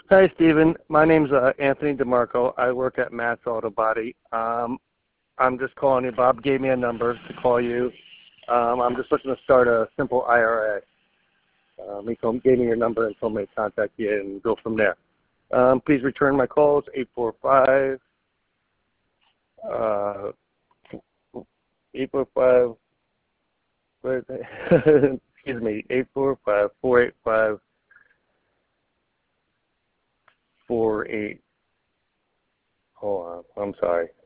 Hi, Stephen. My name's Anthony DeMarco. I work at Matt's Auto Body. I'm just calling you. Bob gave me a number to call you. I'm just looking to start a simple IRA. Gave me your number and told me to contact you and go from there. Please return my calls, 845, 845, what is it? Excuse me, 845-485-48. Hold on, I'm sorry.